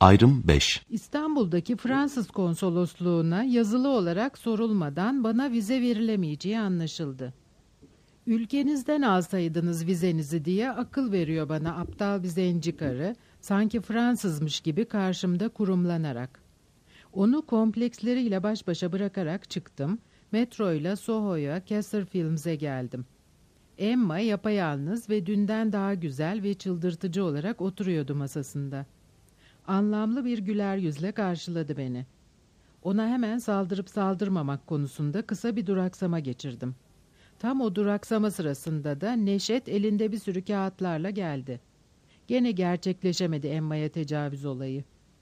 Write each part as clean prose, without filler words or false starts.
Ayrım 5. İstanbul'daki Fransız konsolosluğuna yazılı olarak sorulmadan bana vize verilemeyeceği anlaşıldı. Ülkenizden alsaydınız vizenizi diye akıl veriyor bana aptal bir zenci karı, sanki Fransızmış gibi karşımda kurumlanarak. Onu kompleksleriyle baş başa bırakarak çıktım, metroyla Soho'ya, Kessler Films'e geldim. Emma yapayalnız ve dünden daha güzel ve çıldırtıcı olarak oturuyordu masasında. Anlamlı bir güler yüzle karşıladı beni. Ona hemen saldırıp saldırmamak konusunda kısa bir duraksama geçirdim. Tam o duraksama sırasında da Neşet elinde bir sürü kağıtlarla geldi. Gene gerçekleşemedi Emma'ya tecavüz olayı.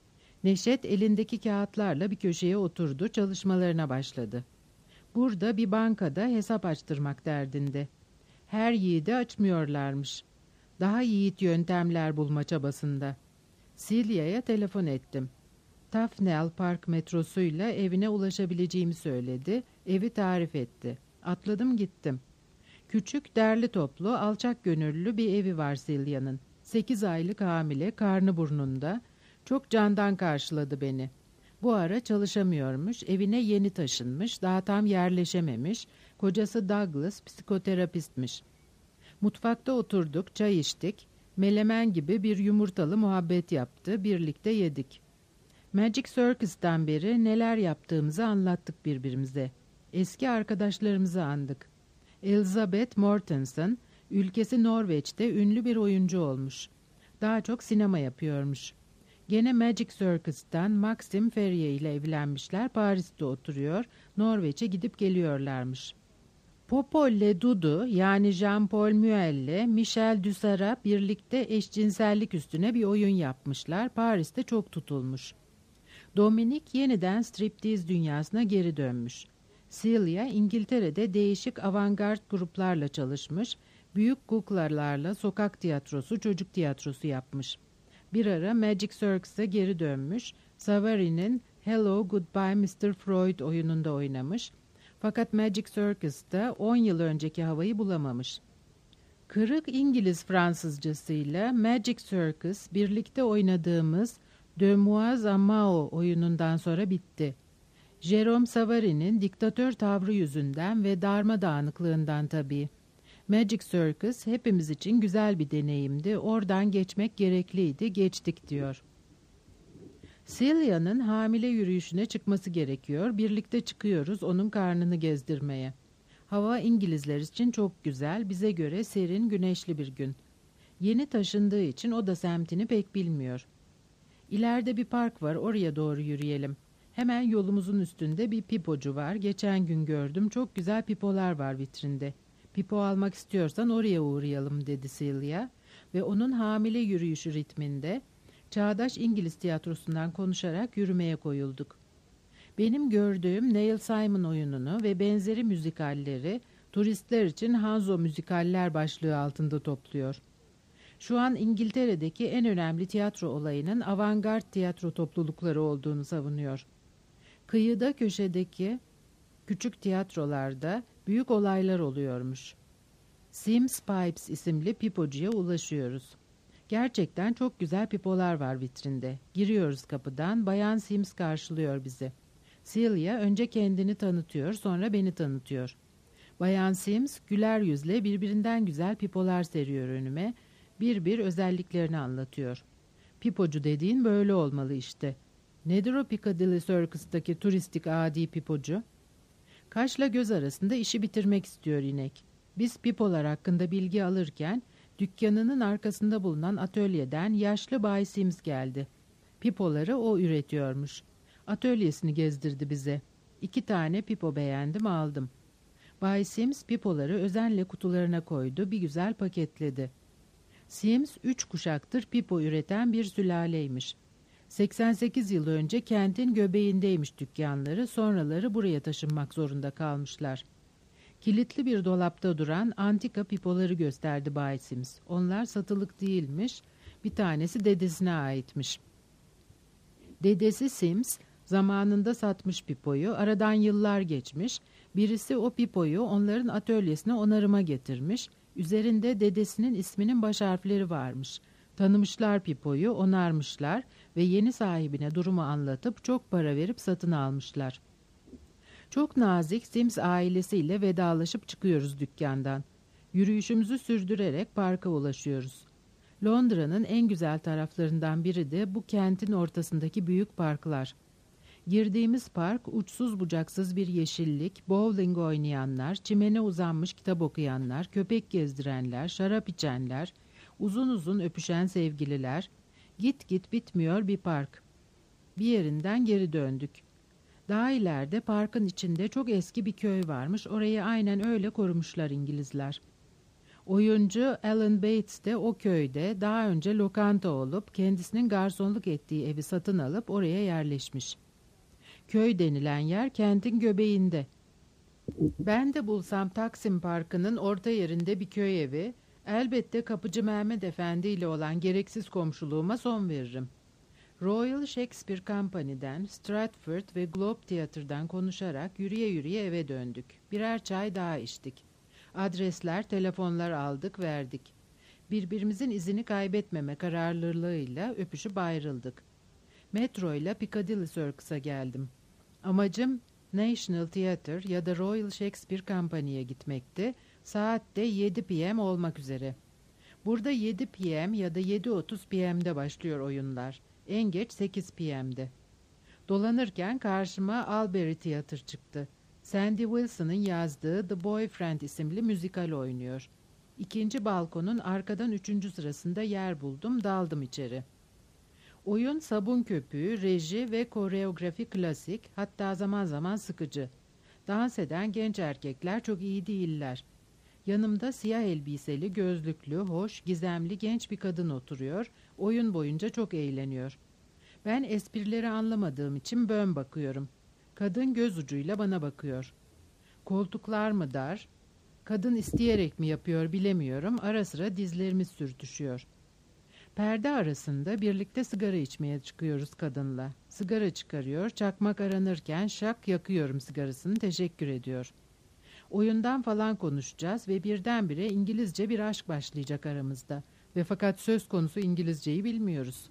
Neşet elindeki kağıtlarla bir köşeye oturdu, çalışmalarına başladı. Burada bir bankada hesap açtırmak derdinde. Her yiğidi açmıyorlarmış. Daha yiğit yöntemler bulma çabasında. Celia'ya telefon ettim. Tufnell Park metrosuyla evine ulaşabileceğimi söyledi, evi tarif etti. Atladım gittim. Küçük, derli toplu, alçak gönüllü bir evi var Celia'nın. 8 aylık hamile, karnı burnunda. Çok candan karşıladı beni. Bu ara çalışamıyormuş, evine yeni taşınmış, daha tam yerleşememiş. Kocası Douglas, psikoterapistmiş. Mutfakta oturduk, çay içtik. Melemen gibi bir yumurtalı muhabbet yaptı, birlikte yedik. Magic Circus'tan beri neler yaptığımızı anlattık birbirimize. Eski arkadaşlarımızı andık. Elizabeth Mortensen, ülkesi Norveç'te ünlü bir oyuncu olmuş. Daha çok sinema yapıyormuş. Gene Magic Circus'tan Maxim Ferrier ile evlenmişler, Paris'te oturuyor, Norveç'e gidip geliyorlarmış. Popol'le Dudu yani Jean-Paul Muel'le Michel Dussar'a birlikte eşcinsellik üstüne bir oyun yapmışlar. Paris'te çok tutulmuş. Dominic yeniden striptease dünyasına geri dönmüş. Celia İngiltere'de değişik avantgard gruplarla çalışmış. Büyük kuklalarla sokak tiyatrosu, çocuk tiyatrosu yapmış. Bir ara Magic Circus'a geri dönmüş. Savary'nin Hello Goodbye Mr. Freud oyununda oynamış. Fakat Magic Circus'ta 10 yıl önceki havayı bulamamış. Kırık İngiliz Fransızcasıyla Magic Circus birlikte oynadığımız Demoiselles à Mao oyunundan sonra bitti. Jérôme Savary'nin diktatör tavrı yüzünden ve darmadağınıklığından tabii. Magic Circus hepimiz için güzel bir deneyimdi, oradan geçmek gerekliydi, geçtik diyor. Celia'nın hamile yürüyüşüne çıkması gerekiyor. Birlikte çıkıyoruz onun karnını gezdirmeye. Hava İngilizler için çok güzel, bize göre serin, güneşli bir gün. Yeni taşındığı için o da semtini pek bilmiyor. İleride bir park var, oraya doğru yürüyelim. Hemen yolumuzun üstünde bir pipocu var. Geçen gün gördüm, çok güzel pipolar var vitrinde. Pipo almak istiyorsan oraya uğrayalım dedi Celia ve onun hamile yürüyüşü ritminde çağdaş İngiliz tiyatrosundan konuşarak yürümeye koyulduk. Benim gördüğüm Neil Simon oyununu ve benzeri müzikalleri turistler için Hanzo müzikaller başlığı altında topluyor. Şu an İngiltere'deki en önemli tiyatro olayının avantgard tiyatro toplulukları olduğunu savunuyor. Kıyıda köşedeki küçük tiyatrolarda büyük olaylar oluyormuş. Sims Pipes isimli pipocuya ulaşıyoruz. Gerçekten çok güzel pipolar var vitrinde. Giriyoruz kapıdan, Bayan Sims karşılıyor bizi. Celia önce kendini tanıtıyor, sonra beni tanıtıyor. Bayan Sims güler yüzle birbirinden güzel pipolar seriyor önüme, bir bir özelliklerini anlatıyor. Pipocu dediğin böyle olmalı işte. Nedir o Piccadilly Circus'taki turistik adi pipocu? Kaşla göz arasında işi bitirmek istiyor inek. Biz pipolar hakkında bilgi alırken dükkanının arkasında bulunan atölyeden yaşlı Bay Sims geldi. Pipoları o üretiyormuş. Atölyesini gezdirdi bize. 2 tane pipo beğendim aldım. Bay Sims pipoları özenle kutularına koydu, bir güzel paketledi. Sims 3 kuşaktır pipo üreten bir sülaleymiş. 88 yıl önce kentin göbeğindeymiş dükkanları, sonraları buraya taşınmak zorunda kalmışlar. Kilitli bir dolapta duran antika pipoları gösterdi Bay Sims. Onlar satılık değilmiş, bir tanesi dedesine aitmiş. Dedesi Sims zamanında satmış pipoyu, aradan yıllar geçmiş, birisi o pipoyu onların atölyesine onarıma getirmiş, üzerinde dedesinin isminin baş harfleri varmış. Tanımışlar Pipo'yu, onarmışlar ve yeni sahibine durumu anlatıp çok para verip satın almışlar. Çok nazik Sims ailesiyle vedalaşıp çıkıyoruz dükkandan. Yürüyüşümüzü sürdürerek parka ulaşıyoruz. Londra'nın en güzel taraflarından biri de bu kentin ortasındaki büyük parklar. Girdiğimiz park uçsuz bucaksız bir yeşillik, bowling oynayanlar, çimene uzanmış kitap okuyanlar, köpek gezdirenler, şarap içenler, uzun uzun öpüşen sevgililer, git git bitmiyor bir park. Bir yerinden geri döndük. Daha ileride parkın içinde çok eski bir köy varmış, orayı aynen öyle korumuşlar İngilizler. Oyuncu Alan Bates de o köyde daha önce lokanta olup kendisinin garsonluk ettiği evi satın alıp oraya yerleşmiş. Köy denilen yer kentin göbeğinde. Ben de bulsam Taksim Parkı'nın orta yerinde bir köy evi, elbette Kapıcı Mehmet Efendi ile olan gereksiz komşuluğuma son veririm. Royal Shakespeare Company'den, Stratford ve Globe Theatre'dan konuşarak yürüye yürüye eve döndük. Birer çay daha içtik. Adresler, telefonlar aldık, verdik. Birbirimizin izini kaybetmeme kararlılığıyla öpüşüp ayrıldık. Metro ile Piccadilly Circus'a geldim. Amacım National Theatre ya da Royal Shakespeare Company'ye gitmekti. Saat de 7 p.m. olmak üzere. Burada 7 p.m. ya da 7:30 p.m.'de başlıyor oyunlar. En geç 8 p.m.'de. Dolanırken karşıma Albury Theatre çıktı. Sandy Wilson'ın yazdığı The Boyfriend isimli müzikal oynuyor. İkinci balkonun arkadan 3. sırasında yer buldum, daldım içeri. Oyun sabun köpüğü, reji ve koreografi klasik, hatta zaman zaman sıkıcı. Dans eden genç erkekler çok iyi değiller. Yanımda siyah elbiseli, gözlüklü, hoş, gizemli genç bir kadın oturuyor, oyun boyunca çok eğleniyor. Ben esprileri anlamadığım için bön bakıyorum. Kadın göz ucuyla bana bakıyor. Koltuklar mı dar? Kadın isteyerek mi yapıyor bilemiyorum, ara sıra dizlerimiz sürtüşüyor. Perde arasında birlikte sigara içmeye çıkıyoruz kadınla. Sigara çıkarıyor, çakmak aranırken şak yakıyorum sigarasını, teşekkür ediyor. Oyundan falan konuşacağız ve birdenbire İngilizce bir aşk başlayacak aramızda. Ve fakat söz konusu İngilizceyi bilmiyoruz.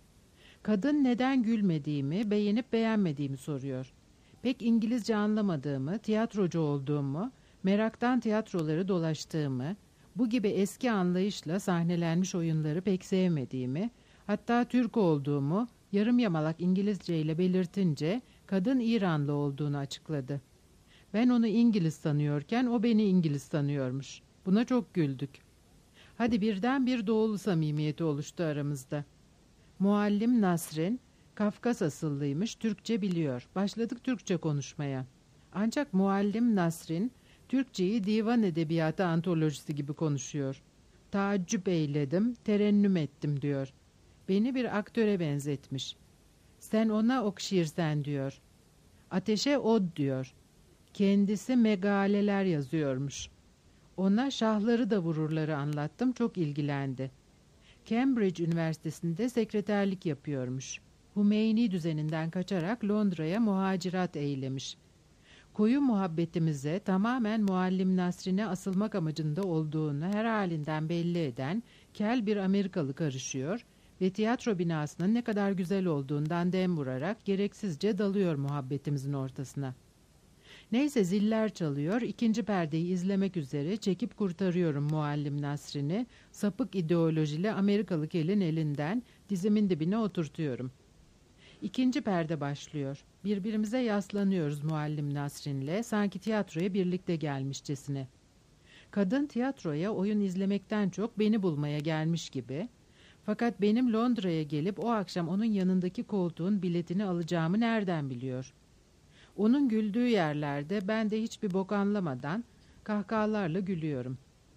Kadın neden gülmediğimi, beğenip beğenmediğimi soruyor. Pek İngilizce anlamadığımı, tiyatrocu olduğumu, meraktan tiyatroları dolaştığımı, bu gibi eski anlayışla sahnelenmiş oyunları pek sevmediğimi, hatta Türk olduğumu yarım yamalak İngilizce ile belirtince kadın İranlı olduğunu açıkladı. Ben onu İngiliz sanıyorken o beni İngiliz sanıyormuş. Buna çok güldük. Hadi birden bir doğulu samimiyeti oluştu aramızda. Muallim Nasrin, Kafkas asıllıymış, Türkçe biliyor. Başladık Türkçe konuşmaya. Ancak muallim Nasrin, Türkçeyi divan edebiyatı antolojisi gibi konuşuyor. Taaccüp eyledim, terennüm ettim diyor. Beni bir aktöre benzetmiş. Sen ona okşirsen diyor. Ateşe od diyor. Kendisi megaleler yazıyormuş. Ona şahları da vururları anlattım, çok ilgilendi. Cambridge Üniversitesi'nde sekreterlik yapıyormuş. Hümeyni düzeninden kaçarak Londra'ya muhacirat eylemiş. Koyu muhabbetimize tamamen muallim Nasrin'e asılmak amacında olduğunu her halinden belli eden kel bir Amerikalı karışıyor ve tiyatro binasının ne kadar güzel olduğundan dem vurarak gereksizce dalıyor muhabbetimizin ortasına. Neyse ziller çalıyor, ikinci perdeyi izlemek üzere çekip kurtarıyorum muallim Nasrin'i, sapık ideolojili Amerikalı kelin elinden dizimin dibine oturtuyorum. İkinci perde başlıyor. Birbirimize yaslanıyoruz muallim Nasrin'le, sanki tiyatroya birlikte gelmişçesine. Kadın tiyatroya oyun izlemekten çok beni bulmaya gelmiş gibi, fakat benim Londra'ya gelip o akşam onun yanındaki koltuğun biletini alacağımı nereden biliyor? Onun güldüğü yerlerde ben de hiçbir bok anlamadan kahkahalarla gülüyorum.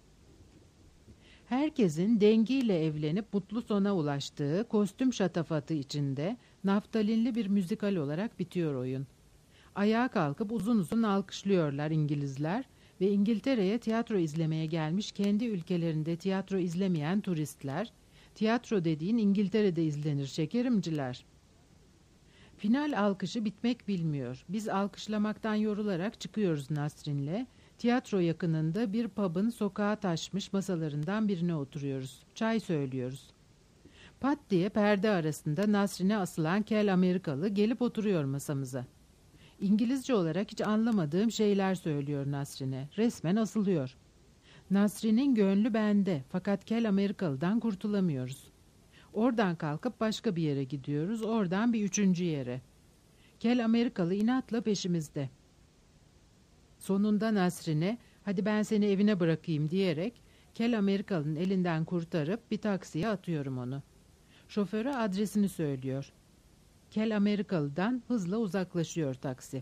Herkesin dengiyle evlenip mutlu sona ulaştığı kostüm şatafatı içinde naftalinli bir müzikal olarak bitiyor oyun. Ayağa kalkıp uzun uzun alkışlıyorlar İngilizler ve İngiltere'ye tiyatro izlemeye gelmiş kendi ülkelerinde tiyatro izlemeyen turistler, tiyatro dediğin İngiltere'de izlenir şekerimciler. Final alkışı bitmek bilmiyor. Biz alkışlamaktan yorularak çıkıyoruz Nasrin'le. Tiyatro yakınında bir pub'ın sokağa taşmış masalarından birine oturuyoruz. Çay söylüyoruz. Pat diye perde arasında nasrine asılan kel Amerikalı gelip oturuyor masamıza. İngilizce olarak hiç anlamadığım şeyler söylüyor Nasrin'e. Resmen asılıyor. Nasrin'in gönlü bende fakat kel Amerikalı'dan kurtulamıyoruz. Oradan kalkıp başka bir yere gidiyoruz, oradan bir üçüncü yere. Kel Amerikalı inatla peşimizde. Sonunda Nasrin'e hadi ben seni evine bırakayım diyerek kel Amerikalı'nın elinden kurtarıp bir taksiye atıyorum onu. Şoföre adresini söylüyor. Kel Amerikalı'dan hızla uzaklaşıyor taksi.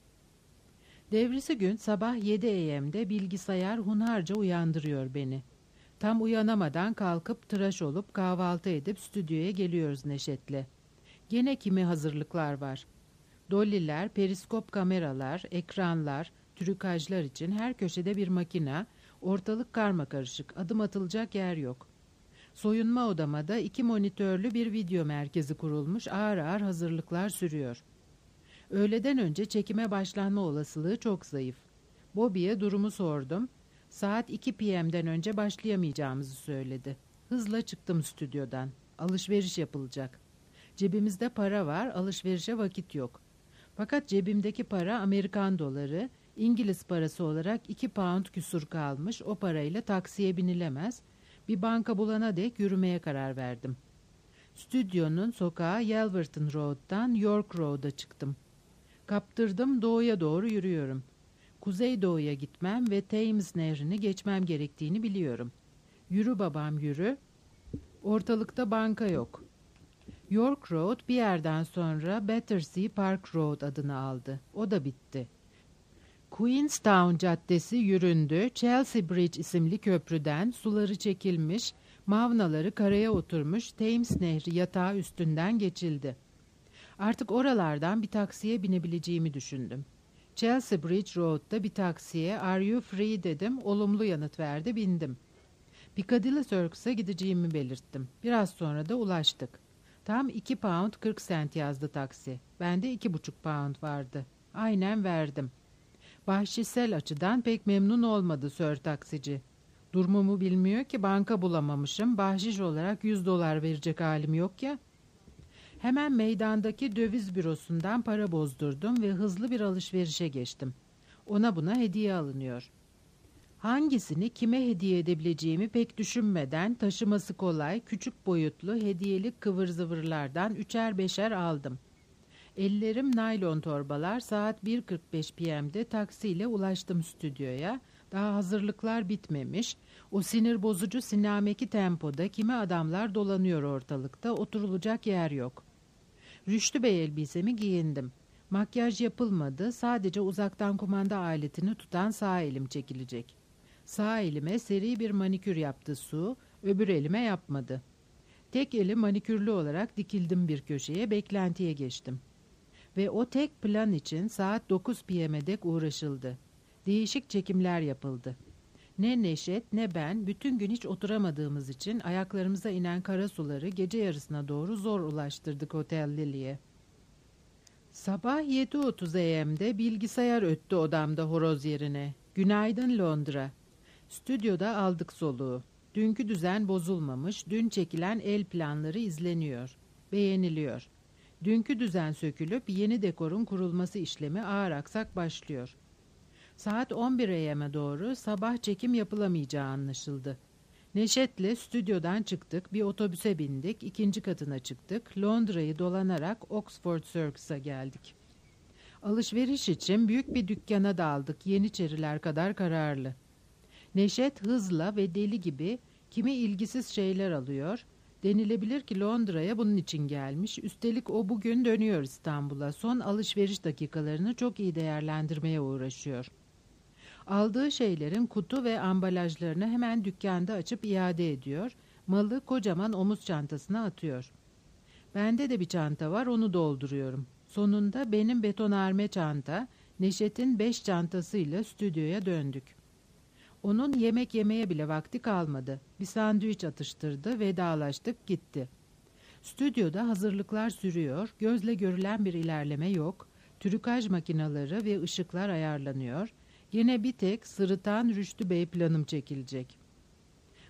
Devrisi gün sabah 7 a.m.'de bilgisayar hunharca uyandırıyor beni. Tam uyanamadan kalkıp tıraş olup kahvaltı edip stüdyoya geliyoruz Neşet'le. Gene kimi hazırlıklar var. Dolliler, periskop kameralar, ekranlar, trükajlar için her köşede bir makina, ortalık karmakarışık, adım atılacak yer yok. Soyunma odama da 2 monitörlü bir video merkezi kurulmuş, ağır ağır hazırlıklar sürüyor. Öğleden önce çekime başlanma olasılığı çok zayıf. Bobby'ye durumu sordum. Saat 2 p.m.'den önce başlayamayacağımızı söyledi. Hızla çıktım stüdyodan. Alışveriş yapılacak. Cebimizde para var, alışverişe vakit yok. Fakat cebimdeki para Amerikan doları, İngiliz parası olarak 2 pound küsur kalmış, o parayla taksiye binilemez. Bir banka bulana dek yürümeye karar verdim. Stüdyonun sokağı Yelverton Road'dan York Road'a çıktım. Kaptırdım, doğuya doğru yürüyorum. Kuzeydoğuya gitmem ve Thames Nehri'ni geçmem gerektiğini biliyorum. Yürü babam yürü. Ortalıkta banka yok. York Road bir yerden sonra Battersea Park Road adını aldı. O da bitti. Queenstown Caddesi yüründü. Chelsea Bridge isimli köprüden suları çekilmiş, mavnaları karaya oturmuş Thames Nehri yatağı üstünden geçildi. Artık oralardan bir taksiye binebileceğimi düşündüm. Chelsea Bridge Road'da bir taksiye "Are you free?" dedim. Olumlu yanıt verdi, bindim. Piccadilly Circus'a gideceğimi belirttim. Biraz sonra da ulaştık. Tam 2 pound 40 cent yazdı taksi. Bende 2,5 pound vardı. Aynen verdim. Bahşişsel açıdan pek memnun olmadı Sir taksici. Durumumu bilmiyor ki, banka bulamamışım. Bahşiş olarak 100 dolar verecek halim yok ya. Hemen meydandaki döviz bürosundan para bozdurdum ve hızlı bir alışverişe geçtim. Ona buna hediye alınıyor. Hangisini kime hediye edebileceğimi pek düşünmeden taşıması kolay, küçük boyutlu hediyelik kıvır zıvırlardan 3'er 5'er aldım. Ellerim naylon torbalar. Saat 1:45 p.m.'de taksiyle ulaştım stüdyoya. Daha hazırlıklar bitmemiş. O sinir bozucu sinameki tempoda kimi adamlar dolanıyor ortalıkta, oturulacak yer yok. Rüştü Bey elbisemi giyindim. Makyaj yapılmadı, sadece uzaktan kumanda aletini tutan sağ elim çekilecek. Sağ elime seri bir manikür yaptı Su, öbür elime yapmadı. Tek eli manikürlü olarak dikildim bir köşeye, beklentiye geçtim. Ve o tek plan için saat 9 p.m.'e dek uğraşıldı. Değişik çekimler yapıldı. Ne Neşet ne ben bütün gün hiç oturamadığımız için ayaklarımıza inen kara suları gece yarısına doğru zor ulaştırdık Hotel Lily'e. Sabah 7:30 a.m.'de bilgisayar öttü odamda horoz yerine. Günaydın Londra. Stüdyoda aldık soluğu. Dünkü düzen bozulmamış, dün çekilen el planları izleniyor. Beğeniliyor. Dünkü düzen sökülüp yeni dekorun kurulması işlemi ağır aksak başlıyor. Saat 11 a.m.'e doğru sabah çekim yapılamayacağı anlaşıldı. Neşet'le stüdyodan çıktık, bir otobüse bindik, 2. katına çıktık, Londra'yı dolanarak Oxford Circus'a geldik. Alışveriş için büyük bir dükkana daldık, Yeniçeriler kadar kararlı. Neşet hızla ve deli gibi kimi ilgisiz şeyler alıyor. Denilebilir ki Londra'ya bunun için gelmiş. Üstelik o bugün dönüyor İstanbul'a. Son alışveriş dakikalarını çok iyi değerlendirmeye uğraşıyor. Aldığı şeylerin kutu ve ambalajlarını hemen dükkanda açıp iade ediyor. Malı kocaman omuz çantasına atıyor. Bende de bir çanta var, onu dolduruyorum. Sonunda benim betonarme çanta, Neşet'in 5 çantasıyla stüdyoya döndük. Onun yemek yemeye bile vakti kalmadı. Bir sandviç atıştırdı, vedalaştık, gitti. Stüdyoda hazırlıklar sürüyor, gözle görülen bir ilerleme yok, trükaj makineleri ve ışıklar ayarlanıyor. Yine bir tek sırıtan Rüştü Bey planım çekilecek.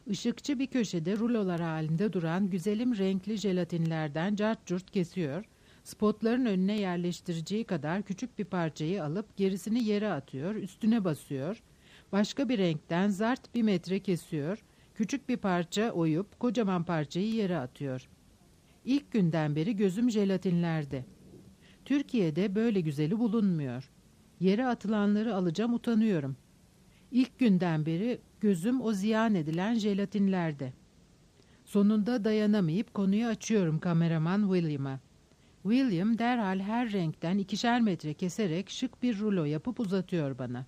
Işıkçı bir köşede rulolar halinde duran güzelim renkli jelatinlerden cart curt kesiyor, spotların önüne yerleştireceği kadar küçük bir parçayı alıp gerisini yere atıyor, üstüne basıyor, başka bir renkten zart 1 metre kesiyor, küçük bir parça oyup kocaman parçayı yere atıyor. İlk günden beri gözüm jelatinlerde. Türkiye'de böyle güzeli bulunmuyor. Yere atılanları alacağım, utanıyorum. İlk günden beri gözüm o ziyan edilen jelatinlerde. Sonunda dayanamayıp konuyu açıyorum kameraman William'a. William derhal her renkten 2'şer metre keserek şık bir rulo yapıp uzatıyor bana.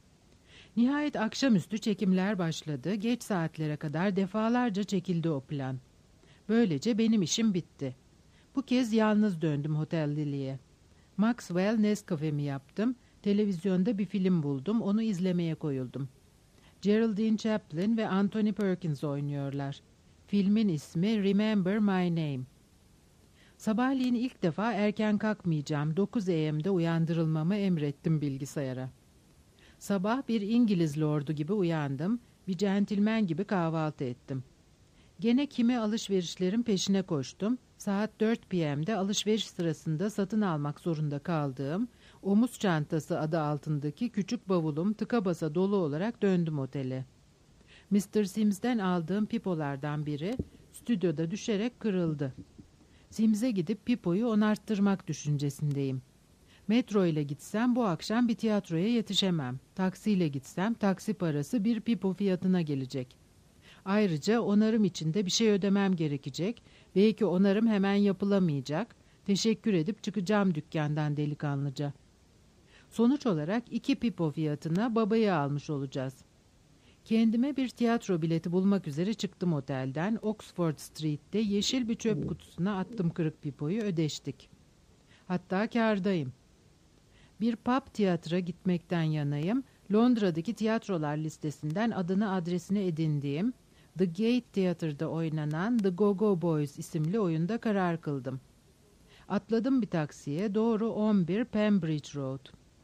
Nihayet akşamüstü çekimler başladı. Geç saatlere kadar defalarca çekildi o plan. Böylece benim işim bitti. Bu kez yalnız döndüm Hotel Lily'e. Maxwell Nescafe'mi yaptım. Televizyonda bir film buldum. Onu izlemeye koyuldum. Geraldine Chaplin ve Anthony Perkins oynuyorlar. Filmin ismi Remember My Name. Sabahleyin ilk defa erken kalkmayacağım. 9 a.m.'de uyandırılmamı emrettim bilgisayara. Sabah bir İngiliz lordu gibi uyandım. Bir centilmen gibi kahvaltı ettim. Gene kimi alışverişlerin peşine koştum. Saat 4 p.m.'de alışveriş sırasında satın almak zorunda kaldığım omuz çantası adı altındaki küçük bavulum tıka basa dolu olarak döndüm otele. Mr. Sims'den aldığım pipolardan biri stüdyoda düşerek kırıldı. Sims'e gidip pipoyu onarttırmak düşüncesindeyim. Metro ile gitsem bu akşam bir tiyatroya yetişemem. Taksiyle gitsem taksi parası bir pipo fiyatına gelecek. Ayrıca onarım için de bir şey ödemem gerekecek. Belki onarım hemen yapılamayacak. Teşekkür edip çıkacağım dükkandan delikanlıca. Sonuç olarak 2 pipo fiyatına babayı almış olacağız. Kendime bir tiyatro bileti bulmak üzere çıktım otelden. Oxford Street'te yeşil bir çöp kutusuna attım kırık pipoyu, ödeştik. Hatta kârdayım. Bir pub tiyatra gitmekten yanayım. Londra'daki tiyatrolar listesinden adını adresini edindiğim The Gate Theatre'da oynanan The Go-Go Boys isimli oyunda karar kıldım. Atladım bir taksiye, doğru 11 Pembridge Road.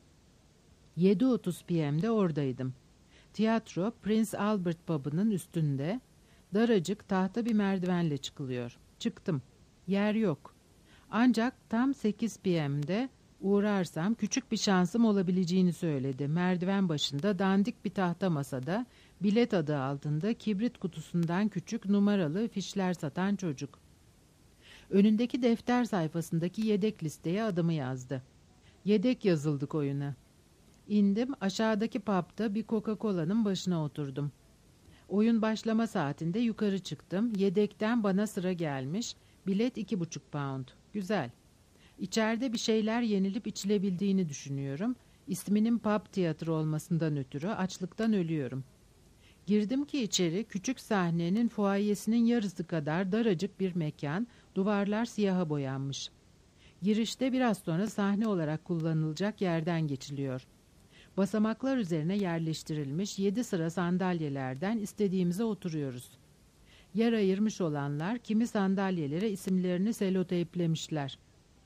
7:30 p.m.'de oradaydım. Tiyatro Prince Albert Pub'ının üstünde, daracık tahta bir merdivenle çıkılıyor. Çıktım. Yer yok. Ancak tam 8 p.m.'de uğrarsam küçük bir şansım olabileceğini söyledi. Merdiven başında dandik bir tahta masada bilet adı altında kibrit kutusundan küçük numaralı fişler satan çocuk. Önündeki defter sayfasındaki yedek listeye adımı yazdı. Yedek yazıldık oyuna. İndim, aşağıdaki pub'da bir Coca-Cola'nın başına oturdum. Oyun başlama saatinde yukarı çıktım. Yedekten bana sıra gelmiş. Bilet 2,5 pound. Güzel. İçeride bir şeyler yenilip içilebildiğini düşünüyorum. İsminin pub tiyatro olmasından ötürü açlıktan ölüyorum. Girdim ki içeri, küçük sahnenin fuayesinin yarısı kadar daracık bir mekan, duvarlar siyaha boyanmış. Girişte biraz sonra sahne olarak kullanılacak yerden geçiliyor. Basamaklar üzerine yerleştirilmiş 7 sıra sandalyelerden istediğimize oturuyoruz. Yer ayırmış olanlar kimi sandalyelere isimlerini seloteyplemişler.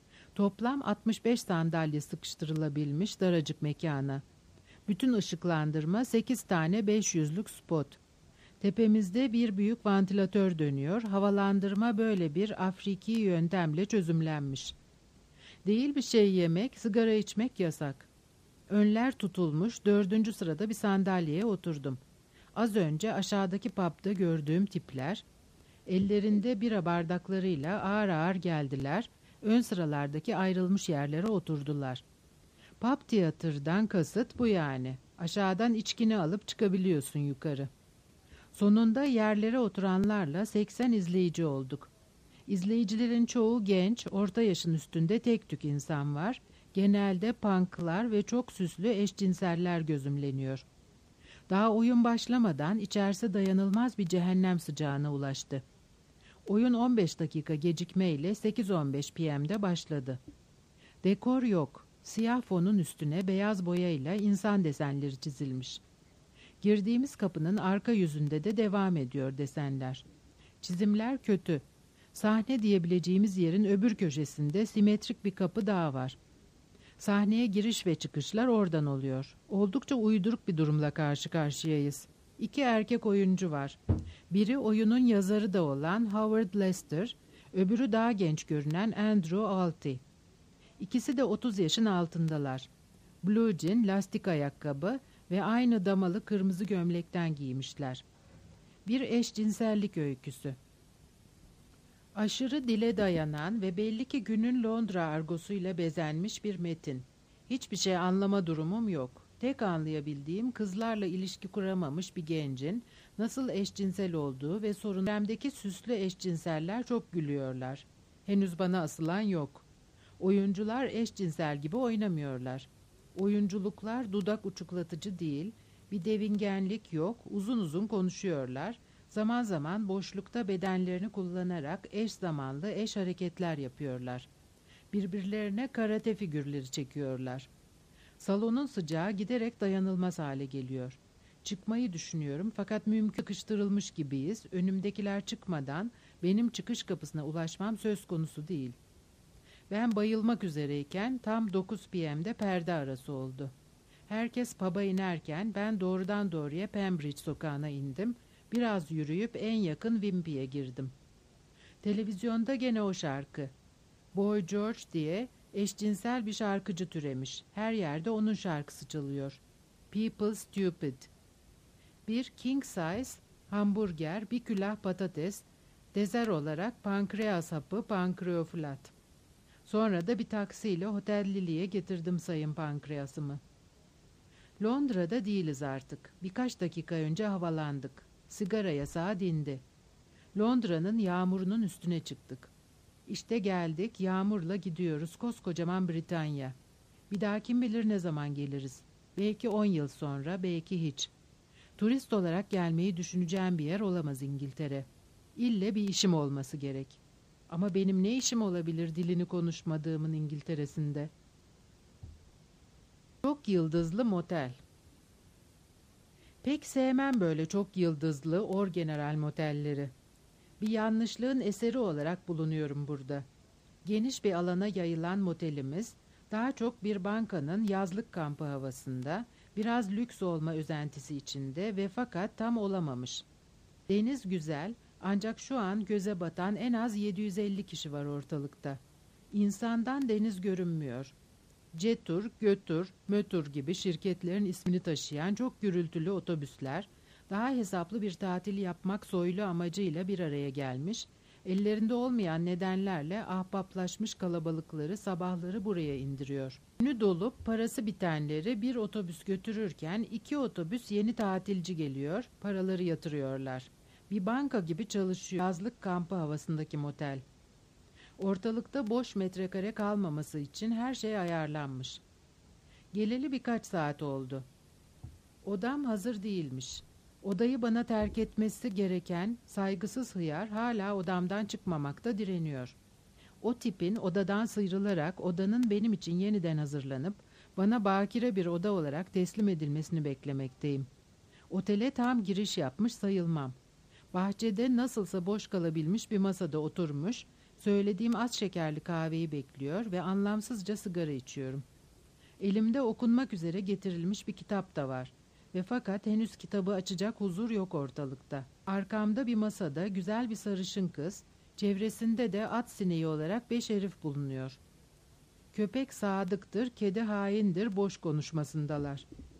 Toplam 65 sandalye sıkıştırılabilmiş daracık mekana. Bütün ışıklandırma 8 tane 500'lük spot. Tepemizde bir büyük vantilatör dönüyor. Havalandırma böyle bir Afriki yöntemle çözümlenmiş. Değil bir şey yemek, sigara içmek yasak. Önler tutulmuş, 4. sırada bir sandalyeye oturdum. Az önce aşağıdaki pub'da gördüğüm tipler, ellerinde bira bardaklarıyla ağır ağır geldiler, ön sıralardaki ayrılmış yerlere oturdular. Pub tiyatrdan kasıt bu yani. Aşağıdan içkini alıp çıkabiliyorsun yukarı. Sonunda yerlere oturanlarla 80 izleyici olduk. İzleyicilerin çoğu genç, orta yaşın üstünde tek tük insan var. Genelde punklar ve çok süslü eşcinseller gözümleniyor. Daha oyun başlamadan içerisi dayanılmaz bir cehennem sıcağına ulaştı. Oyun 15 dakika gecikmeyle 8:15 p.m.'de başladı. Dekor yok. Siyah fonun üstüne beyaz boyayla insan desenleri çizilmiş. Girdiğimiz kapının arka yüzünde de devam ediyor desenler. Çizimler kötü. Sahne diyebileceğimiz yerin öbür köşesinde simetrik bir kapı daha var. Sahneye giriş ve çıkışlar oradan oluyor. Oldukça uyduruk bir durumla karşı karşıyayız. 2 erkek oyuncu var. Biri oyunun yazarı da olan Howard Lester, öbürü daha genç görünen Andrew Alty. İkisi de 30 yaşın altındalar. Blue jean, lastik ayakkabı ve aynı damalı kırmızı gömlekten giymişler. Bir eşcinsellik öyküsü. Aşırı dile dayanan ve belli ki günün Londra argosuyla bezenmiş bir metin. Hiçbir şey anlama durumum yok. Tek anlayabildiğim kızlarla ilişki kuramamış bir gencin nasıl eşcinsel olduğu ve sorunlarımdaki süslü eşcinseller çok gülüyorlar. Henüz bana asılan yok. Oyuncular eşcinsel gibi oynamıyorlar. Oyunculuklar dudak uçuklatıcı değil, bir devingenlik yok, uzun uzun konuşuyorlar. Zaman zaman boşlukta bedenlerini kullanarak eş zamanlı eş hareketler yapıyorlar. Birbirlerine karate figürleri çekiyorlar. Salonun sıcağı giderek dayanılmaz hale geliyor. Çıkmayı düşünüyorum fakat mümkün sıkıştırılmış gibiyiz. Önümdekiler çıkmadan benim çıkış kapısına ulaşmam söz konusu değil. Ben bayılmak üzereyken tam 9 PM'de perde arası oldu. Herkes pub'a inerken ben doğrudan doğruya Pembridge sokağına indim. Biraz yürüyüp en yakın Wimpy'ye girdim. Televizyonda gene o şarkı. Boy George diye eşcinsel bir şarkıcı türemiş. Her yerde onun şarkısı çalıyor. People Stupid. Bir king size hamburger, bir külah patates, dezert olarak pankreas hapı, pankreoflat. Sonra da bir taksiyle Otel Lily'ye getirdim sayın pankreasımı. Londra'da değiliz artık. Birkaç dakika önce havalandık. Sigara yasağı dindi. Londra'nın yağmurunun üstüne çıktık. İşte geldik, yağmurla gidiyoruz koskocaman Britanya. Bir daha kim bilir ne zaman geliriz. Belki 10 yıl sonra, belki hiç. Turist olarak gelmeyi düşüneceğim bir yer olamaz İngiltere. İlle bir işim olması gerek. Ama benim ne işim olabilir dilini konuşmadığımın İngiltere'sinde? Çok yıldızlı motel. Pek sevmem böyle çok yıldızlı orgeneral motelleri. Bir yanlışlığın eseri olarak bulunuyorum burada. Geniş bir alana yayılan motelimiz, daha çok bir bankanın yazlık kampı havasında, biraz lüks olma özentisi içinde ve fakat tam olamamış. Deniz güzel, ancak şu an göze batan en az 750 kişi var ortalıkta. İnsandan deniz görünmüyor. Cetur, Götur, Mötur gibi şirketlerin ismini taşıyan çok gürültülü otobüsler, daha hesaplı bir tatil yapmak soylu amacıyla bir araya gelmiş, ellerinde olmayan nedenlerle ahbaplaşmış kalabalıkları sabahları buraya indiriyor. Günü dolup parası bitenleri bir otobüs götürürken 2 otobüs yeni tatilci geliyor, paraları yatırıyorlar. Bir banka gibi çalışıyor yazlık kampı havasındaki motel. Ortalıkta boş metrekare kalmaması için her şey ayarlanmış. Geleli birkaç saat oldu. Odam hazır değilmiş. Odayı bana terk etmesi gereken saygısız hıyar hala odamdan çıkmamakta direniyor. O tipin odadan sıyrılarak odanın benim için yeniden hazırlanıp bana bakire bir oda olarak teslim edilmesini beklemekteyim. Otele tam giriş yapmış sayılmam. Bahçede nasılsa boş kalabilmiş bir masada oturmuş, söylediğim az şekerli kahveyi bekliyor ve anlamsızca sigara içiyorum. Elimde okunmak üzere getirilmiş bir kitap da var. Ve fakat henüz kitabı açacak huzur yok ortalıkta. Arkamda bir masada güzel bir sarışın kız, çevresinde de at sineği olarak 5 herif bulunuyor. Köpek sadıktır, kedi haindir boş konuşmasındalar.